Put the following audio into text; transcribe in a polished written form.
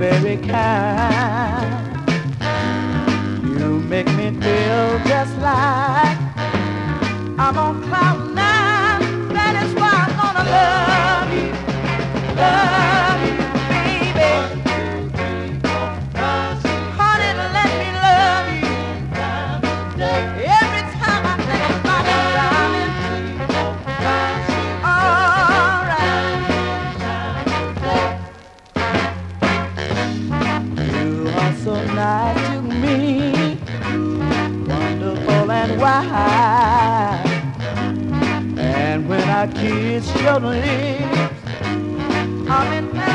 very kind. You make me feel just like I'm on cloud nine. That is why I'm gonna love you, baby. Honey, let me love you. Every time I think about it, darling. Alright. You are so nice to me, wonderful and wise. And when I kiss your lips, I'm in paradise.